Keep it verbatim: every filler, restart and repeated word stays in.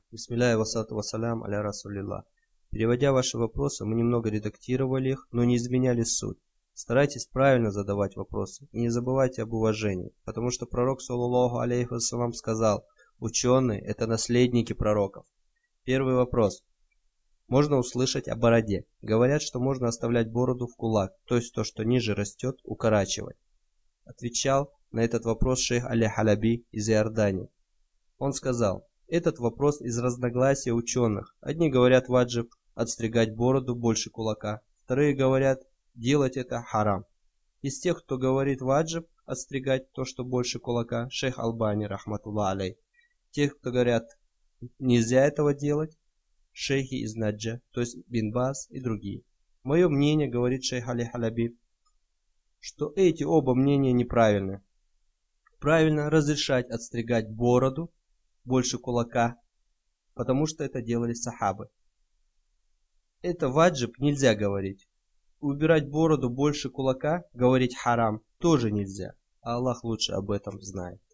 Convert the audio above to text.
Бисмилляхи вассалату вассалям аля расулилlah. Переводя ваши вопросы, мы немного редактировали их, но не изменяли суть. Старайтесь правильно задавать вопросы и не забывайте об уважении, потому что пророк, саллаллаху алейхи вассалям, сказал: ученые – это наследники пророков. Первый вопрос. Можно услышать о бороде. Говорят, что можно оставлять бороду в кулак, то есть то, что ниже растет, укорачивать. Отвечал на этот вопрос шейх Аль-Халаби из Иордании. Он сказал: этот вопрос из разногласия ученых. Одни говорят ваджиб отстригать бороду больше кулака, вторые говорят делать это харам. Из тех, кто говорит ваджиб отстригать то, что больше кулака, шейх Албани, рахматуллах алей. Тех, кто говорят нельзя этого делать, шейхи из Наджа, то есть Бин Баз и другие. Мое мнение, говорит шейх Аль-Халаби, что эти оба мнения неправильны. Правильно разрешать отстригать бороду больше кулака, потому что это делали сахабы. Это ваджиб нельзя говорить. Убирать бороду больше кулака, говорить харам, тоже нельзя. А Аллах лучше об этом знает.